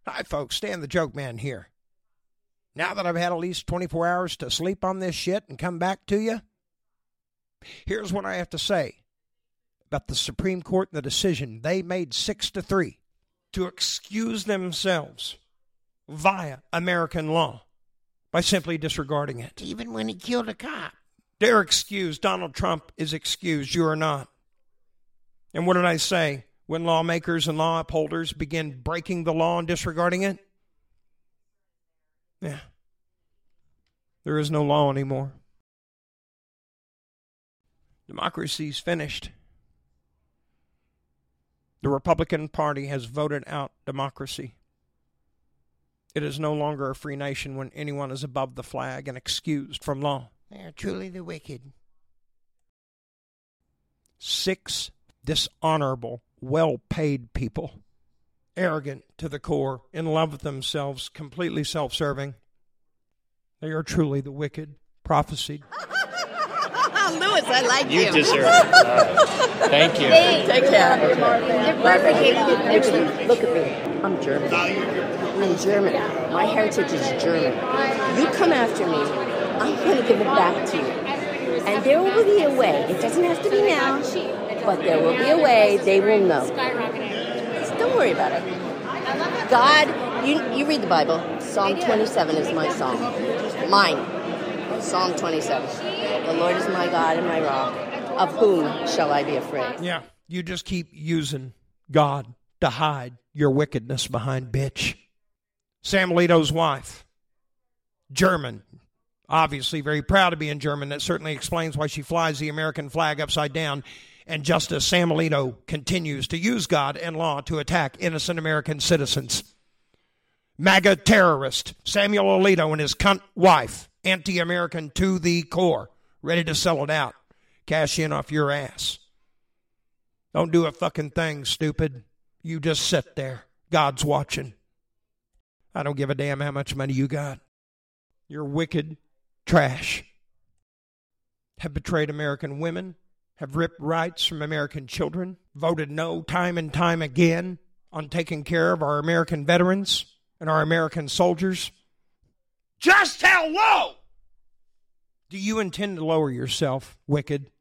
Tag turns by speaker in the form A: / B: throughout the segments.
A: Hi, folks. Stan the Joke Man here. Now that I've had at least 24 hours to sleep on this shit and come back to you, here's what I have to say about the Supreme Court and the decision they made 6-3 to excuse themselves via American law by simply disregarding it.
B: Even when he killed a cop.
A: They're excused. Donald Trump is excused. You are not. And what did I say? When lawmakers and law upholders begin breaking the law and disregarding it? Yeah. There is no law anymore. Democracy's finished. The Republican Party has voted out democracy. It is no longer a free nation when anyone is above the flag and excused from law.
B: They are truly the wicked.
A: 6 dishonorable, well-paid people, arrogant to the core, in love with themselves, completely self-serving. They are truly the wicked, prophesied.
C: Louis, I like you.
D: You deserve it. Thank you.
C: Take care.
E: You're perfect. Look at me. I'm German. I'm German. My heritage is German. You come after me, I'm going to give it back to you. And there will be a way. It doesn't have to be now, but there will be a way. They will know. So don't worry about it. God, you read the Bible. Psalm 27 is my song. Mine. Psalm 27. The Lord is my God and my rock. Of whom shall I be afraid?
A: Yeah, you just keep using God to hide your wickedness behind, bitch. Sam Alito's wife, German, obviously very proud to be in German. That certainly explains why she flies the American flag upside down. And Justice Sam Alito continues to use God and law to attack innocent American citizens. MAGA terrorist Samuel Alito and his cunt wife, anti-American to the core, ready to sell it out, cash in off your ass. Don't do a fucking thing, stupid. You just sit there. God's watching. I don't give a damn how much money you got. You're wicked trash. Have betrayed American women, have ripped rights from American children, voted no time and time again on taking care of our American veterans and our American soldiers. Just how low do you intend to lower yourself, wicked?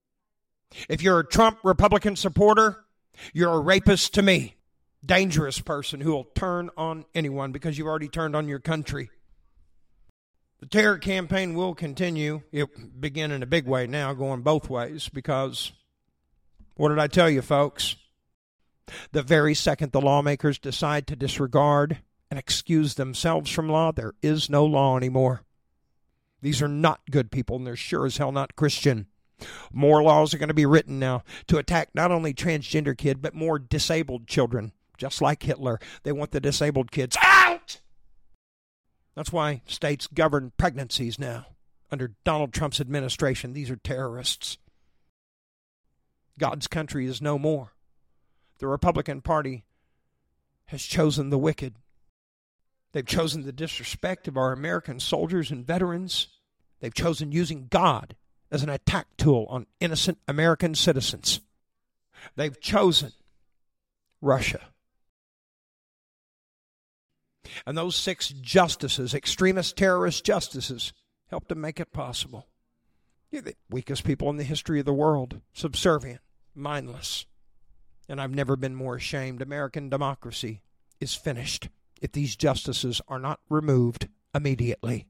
A: If you're a Trump Republican supporter, you're a rapist to me. Dangerous person who will turn on anyone because you've already turned on your country. The terror campaign will continue. It began in a big way now, going both ways, because what did I tell you, folks? The very second the lawmakers decide to disregard and excuse themselves from law, there is no law anymore. These are not good people, and they're sure as hell not Christian. More laws are going to be written now to attack not only transgender kids, but more disabled children, just like Hitler. They want the disabled kids out! That's why states govern pregnancies now under Donald Trump's administration. These are terrorists. God's country is no more. The Republican Party has chosen the wicked. They've chosen the disrespect of our American soldiers and veterans. They've chosen using God as an attack tool on innocent American citizens. They've chosen Russia. And those 6 justices, extremist terrorist justices, helped to make it possible. You're the weakest people in the history of the world, subservient, mindless. And I've never been more ashamed. American democracy is finished if these justices are not removed immediately.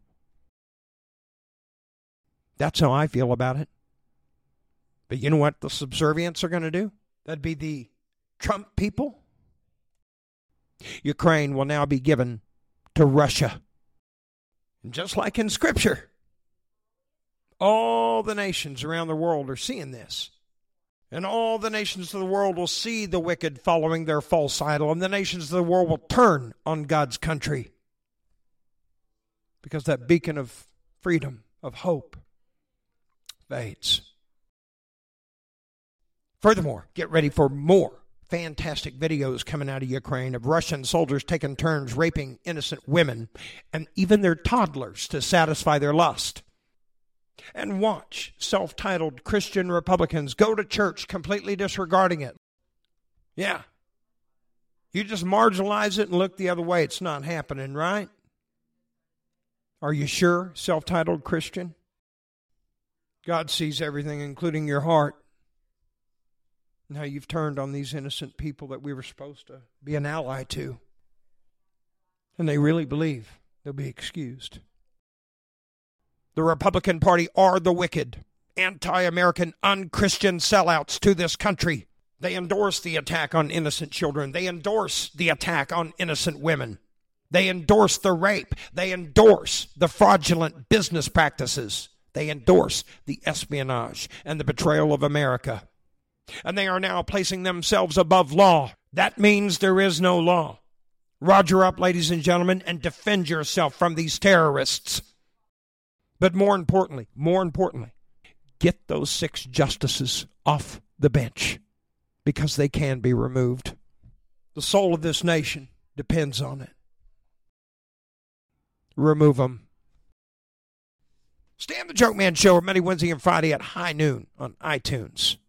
A: That's how I feel about it. But you know what the subservients are going to do? That'd be the Trump people. Ukraine will now be given to Russia. And just like in Scripture, all the nations around the world are seeing this. And all the nations of the world will see the wicked following their false idol, and the nations of the world will turn on God's country. Because that beacon of freedom, of hope, fades. Furthermore, get ready for more fantastic videos coming out of Ukraine of Russian soldiers taking turns raping innocent women and even their toddlers to satisfy their lust. And watch self-titled Christian Republicans go to church completely disregarding it. Yeah. You just marginalize it and look the other way. It's not happening, right? Are you sure, self-titled Christian? God sees everything, including your heart. And how you've turned on these innocent people that we were supposed to be an ally to. And they really believe they'll be excused. The Republican Party are the wicked, anti-American, un-Christian sellouts to this country. They endorse the attack on innocent children. They endorse the attack on innocent women. They endorse the rape. They endorse the fraudulent business practices. They endorse the espionage and the betrayal of America. And they are now placing themselves above law. That means there is no law. Roger up, ladies and gentlemen, and defend yourself from these terrorists. But more importantly, get those 6 justices off the bench, because they can be removed. The soul of this nation depends on it. Remove them. Stan the Joke Man Show, Monday, Wednesday, and Friday at high noon on iTunes.